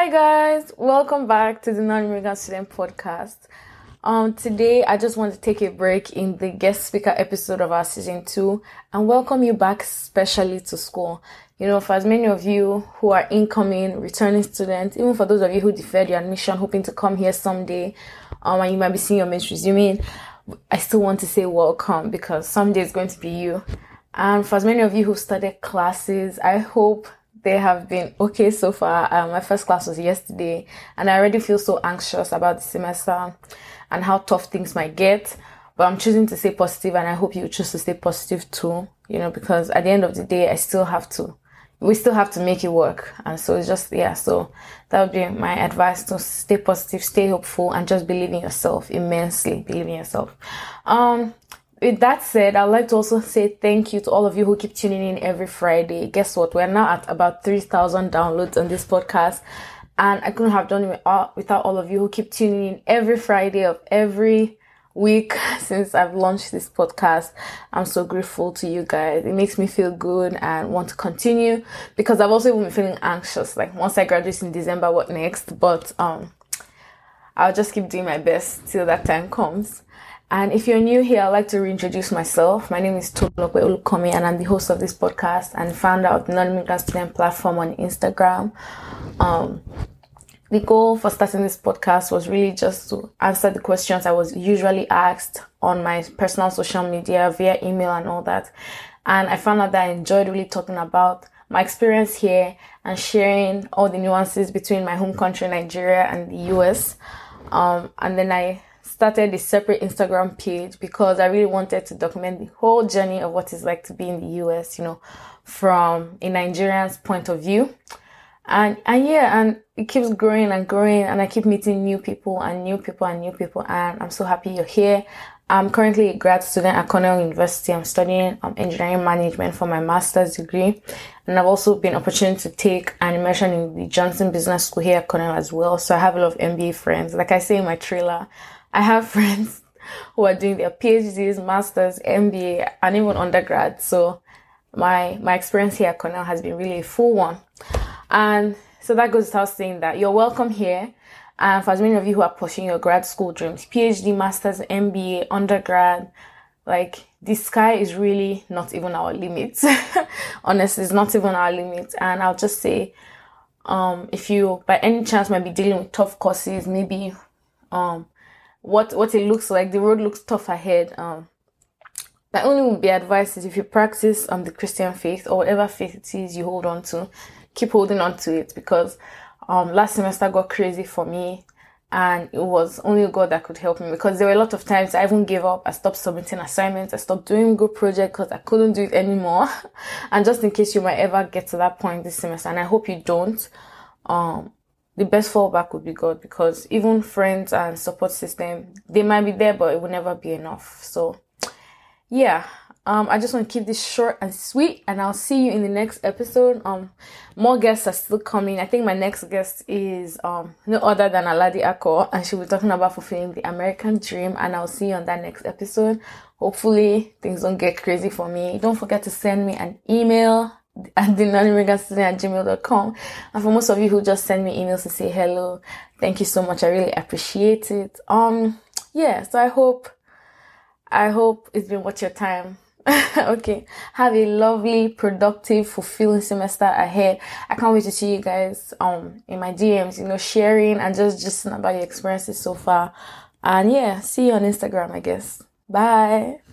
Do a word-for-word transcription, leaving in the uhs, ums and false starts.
Hi guys, welcome back to the Non-Immigrant Student Podcast. Um, today I just want to take a break in the guest speaker episode of our season two and welcome you back specially to school. You know, for as many of you who are incoming, returning students, even for those of you who deferred your admission, hoping to come here someday, um, and you might be seeing your mates resuming, I still want to say welcome because someday it's going to be you. And for as many of you who started classes, I hope they have been okay so far. Um, my first class was yesterday and I already feel so anxious about the semester and how tough things might get. But I'm choosing to stay positive and I hope you choose to stay positive too, you know, because at the end of the day, I still have to, we still have to make it work. And so it's just, yeah, so that would be my advice, to stay positive, stay hopeful, and just believe in yourself immensely, believe in yourself. Um, With that said, I'd like to also say thank you to all of you who keep tuning in every Friday. Guess what? We're now at about three thousand downloads on this podcast. And I couldn't have done it without all of you who keep tuning in every Friday of every week since I've launched this podcast. I'm so grateful to you guys. It makes me feel good and want to continue because I've also been feeling anxious. Like once I graduate in December, what next? But um, I'll just keep doing my best till that time comes. And if you're new here, I'd like to reintroduce myself. My name is Tolulope Olukomi, and I'm the host of this podcast and founder of the Non-Immigrant Student platform on Instagram. Um, the goal for starting this podcast was really just to answer the questions I was usually asked on my personal social media, via email and all that. And I found out that I enjoyed really talking about my experience here and sharing all the nuances between my home country, Nigeria, and the U S. Um, and then I started a separate Instagram page because I really wanted to document the whole journey of what it's like to be in the U S, you know, from a Nigerian's point of view. And, and yeah, and it keeps growing and growing and I keep meeting new people and new people and new people. And I'm so happy you're here. I'm currently a grad student at Cornell University. I'm studying um, engineering management for my master's degree. And I've also been opportunity to take an immersion in the Johnson Business School here at Cornell as well. So I have a lot of M B A friends. Like I say in my trailer, I have friends who are doing their PhDs, masters, M B A, and even undergrad. So my my experience here at Cornell has been really a full one. And so that goes without saying that you're welcome here. And for as many of you who are pushing your grad school dreams, PhD, masters, M B A, undergrad, like the sky is really not even our limit. Honestly, it's not even our limit. And I'll just say, um, if you by any chance might be dealing with tough courses, maybe um what what it looks like, the road looks tough ahead. Um, my only would be advice is if you practice um the Christian faith or whatever faith it is you hold on to, keep holding on to it because um last semester got crazy for me and it was only God that could help me because there were a lot of times I even gave up. I stopped submitting assignments. I stopped doing group projects because I couldn't do it anymore. And just in case you might ever get to that point this semester, and I hope you don't, um. the best fallback would be God because even friends and support system, they might be there, but it will never be enough. So yeah, um, I just want to keep this short and sweet and I'll see you in the next episode. Um, more guests are still coming. I think my next guest is um no other than Aladi Akko and she'll be talking about fulfilling the American dream and I'll see you on that next episode. Hopefully things don't get crazy for me. Don't forget to send me an email at the non-immigrant student at gmail dot com. And for most of you who just send me emails to say hello, thank you so much. I really appreciate it. Um, yeah, so I hope, I hope it's been worth your time. Okay. Have a lovely, productive, fulfilling semester ahead. I can't wait to see you guys, um, in my D Ms, you know, sharing and just, just about your experiences so far. And yeah, see you on Instagram, I guess. Bye.